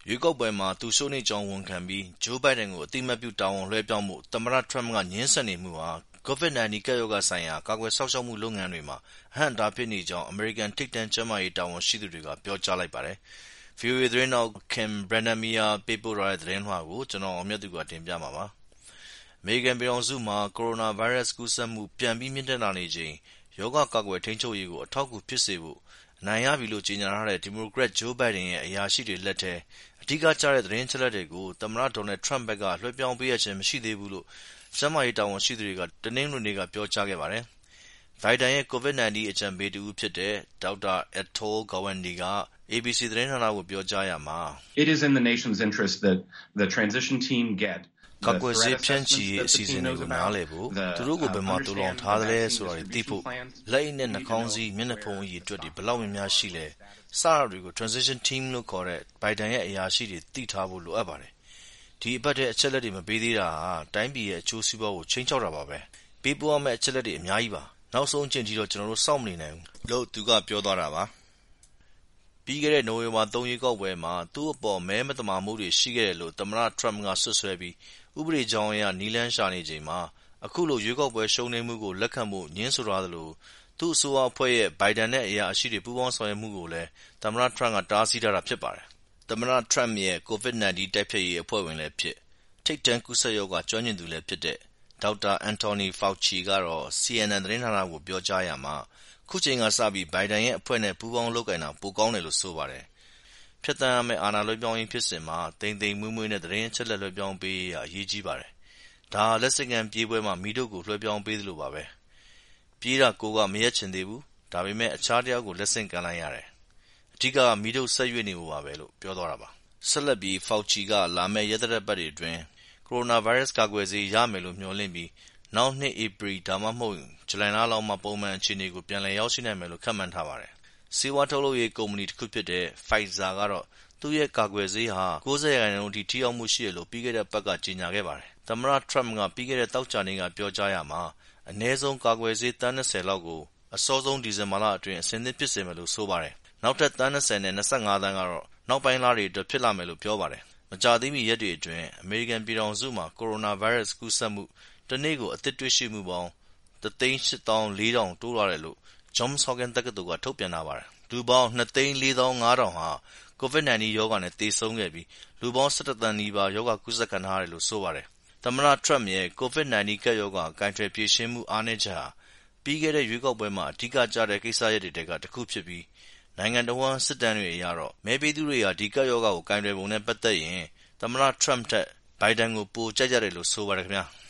ရွေးကောက်ပွဲမှာသူရှုံးနိမ့်ကြောင်းဝန်ခံပြီး Joe Biden ကိုအသိအမှတ်ပြုတာဝန်လွှဲပြောင်းဖို့သမ္မတ Trump ကငြင်းဆန်နေမှုဟာ COVID-19 ကပ်ရောဂါဆိုင်ရာကာကွယ်စောင့်ရှောက်မှုလုပ်ငန်းတွေမှာအဟန့်အတားဖြစ်နေကြောင်း အမေရိကန်ထိပ်တန်းကျန်းမာရေးတာဝန်ရှိသူတွေကပြောကြားလိုက်ပါတယ်။ VOA သတင်းထောက် Kim Brandamere ပေးပို့ထားတဲ့သတင်းလွှာကို ကျွန်တော်အောင်မြတ်သူကတင်ပြမှာပါ။ အမေရိကန်ပြည်ထောင်စုမှာ ကိုရိုနာဗိုင်းရပ်စ်ကူးစက်မှုပြန်ပြီးမြင့်တက်လာနေချိန် ရောဂါကာကွယ်ထိန်းချုပ်ရေးကိုအထောက်အကူဖြစ်စေဖို့အနိုင်ရပြီလို့ကြေညာထားတဲ့ ဒီမိုကရက် Joe Biden ရဲ့အရာရှိတွေလက်ထဲအဓိကကျတဲ့သတင်းအချက်အလက်တွေကိုသမ္မတ Donald Trump ဘက်ကလွှဲပြောင်းပေးအပ်ခြင်းမရှိသေးဘူးလို့ကျန်းမာရေးတာဝန်ရှိသူတွေကတနင်္ဂနွေနေ့ကပြောကြားခဲ့ပါတယ်။ Biden ရဲ့ COVID-19 အကြံပေးတဦးဖြစ်တဲ့ Dr. Atul Gawande က ABC သတင်းဌာနကိုပြောကြားရာမှာ It is in the nation's interest that the transition team get ကာကွယ်ဆေးဖြန့်ချိရေးအစီအစဉ်တွေကိုနားလည်ဖို့သူတို့ကိုဘယ်မှာသိုလှောင်ထားသလဲဆိုတာတွေသိဖို့လက်အိတ်နဲ့နှာခေါင်းစည်းမျက်နှာဖုံးအရေအတွက်တွေဘယ်လောက်များများရှိလဲစတာတွေကို transition team လို့ခေါ်တဲ့ Biden ရဲ့အရာရှိတွေသိထားဖို့လိုအပ်ပါတယ်။ဒီအပတ်ထဲအချက်အလက်တွေမပေးသေးတာဟာတိုင်းပြည်ရဲ့အကျိုးစီးပွားကိုခြိမ်းခြောက်တာပါပဲ။ပေးပို့ရမယ့်အချက်အလက်တွေအများကြီးပါ။နောက်ဆုံးအချိန်ထိတော့ကျွန်တော်တို့စောင့်မနေနိုင်ဘူးလို့သူကပြောသွားတာပါ။ပြီးခဲ့တဲ့နိုဝင်ဘာ 3 ရွေးကောက်ပွဲမှာသူ့အပေါ်မဲမသမာမှုတွေရှိခဲ့တယ်လို့သမ္မတ Trump ကစွပ်စွဲပြီးဥပဒေကြောင်းအရနည်းလမ်းရှာနေချိန်မှာအခုလိုရွေးကောက်ပွဲရှုံးနိမ့်မှုကိုလက်ခံဖို့ငြင်းဆိုထားသလိုသူ့အစိုးရအဖွဲ့ရဲ့ Biden နဲ့အရာရှိတွေပူးပေါင်းဆောင်ရွက်မှုကိုလည်းသမ္မတ Trump ကတားဆီးထားတာဖြစ်ပါတယ်။သမ္မတ Trump ရဲ့ COVID-19 တိုက်ဖျက်ရေးအဖွဲ့ဝင်လည်းဖြစ်ထိပ်တန်းကူးစက်ရောဂါကျွမ်းကျင်သူလည်းဖြစ်တဲ့ Dr. Anthony Fauci ကတော့ CNN သတင်းဌာနကိုပြောကြားရာမှာခုချိန်ကစပြီး Biden ရဲ့အဖွဲ့နဲ့ပူးပေါင်းလုပ်ကိုင်တာပိုကောင်းတယ်လို့ဆိုပါတယ်။ဖြတ်သန်းရမယ့်အာဏာလွှဲပြောင်းရေးဖြစ်စဉ်မှာတိမ်တိမ်မွေ့မွေ့နဲ့သတင်းအချက်အလက်လွှဲပြောင်းပေးရေးဟာအရေးကြီးပါတယ်။ဒါဟာလက်ဆင့်ကမ်းပြေးပွဲမှာမီးတုတ်ကိုလွှဲပြောင်းပေးသလိုပါပဲ။ပြေးတာကိုယ်ကမရပ်ချင်သေးဘူး။ဒါပေမဲ့အခြားတယောက်ကိုလက်ဆင့်ကမ်းလိုက်ရတယ်။အဓိကကမီးတုတ်ဆက်ရွေ့နေဖို့ပါပဲလို့ပြောသွားတာပါ။ဆက်လက်ပြီး Fauci ကလာမယ့်ရက်သတ္တပတ်တွေအတွင်းကိုရိုနာဗိုင်းရပ်စ်ကာကွယ်ဆေးရမယ်လို့မျှော်လင့်ပြီးနောက်နှစ်ဧပြီဒါမှမဟုတ်ဇူလိုင်လလောက်မှာပုံမှန်အခြေအနေကိုပြန်လည်ရောက်ရှိနိုင်မယ်လို့ခန့်မှန်းထားပါတယ်။ဆေးဝါးထုတ်လုပ်ရေးကုမ္ပဏီတခုဖြစ်တဲ့ Pfizer ကတော့သူ့ရဲ့ကာကွယ်ဆေးဟာ 90% အထိထိရောက်မှုရှိတယ်လို့ပြီးခဲ့တဲ့အပတ်ကကြေညာခဲ့ပါတယ်။သမ္မတ Trump ကပြီးခဲ့တဲ့သောကြာနေ့ကပြောကြားရာမှာအနည်းဆုံးကာကွယ်ဆေးသန်း20လောက်ကိုအစောဆုံးဒီဇင်ဘာလအတွင်းအဆင်သင့်ဖြစ်စေမယ်လို့ဆိုပါတယ်။နောက်ထပ်သန်း20နဲ့25သန်းကတော့နောက်ပိုင်းလတွေအတွက်ဖြစ်လာမယ်လို့ပြောပါတယ်။မကြာသေးမီရက်တွေအတွင်းအမေရိကန်ပြည်ထောင်စုမှာကိုရိုနာဗိုင်းရပ်စ်ကူးစက်မှုတနေ့ကိုအသစ်တွေ့ရှိမှုပေါင်း 184,000 တိုးလာတယ်လို့ Johns Hopkins တက္ကသိုလ်ကထုတ်ပြန်ထားပါတယ်။လူပေါင်း 245,000 ဟာCOVID-19 ရောဂါနဲ့သေဆုံးခဲ့ပြီးလူပေါင်း17သန်းနီးပါးရောဂါကူးစက်ခံထားရတယ်လို့ဆိုပါတယ်။သမ္မတ Trump ရဲ့ COVID-19 ကပ်ရောဂါကိုင်တွယ်ဖြေရှင်းမှုအားနည်းချက်ဟာပြီးခဲ့တဲ့ရွေးကောက်ပွဲမှာအဓိကကျတဲ့ကိစ္စရပ်တွေထဲကတစ်ခုဖြစ်ပြီးနိုင်ငံတဝန်းစစ်တမ်းတွေအရတော့မဲပေးသူတွေဟာဒီကပ်ရောဂါကိုကိုင်တွယ်ပုံနဲ့ပတ်သက်ရင်သမ္မတ Trump ထက် Biden ကိုပိုကြိုက်ကြတယ်လို့ဆိုပါတယ်ခင်ဗျာ။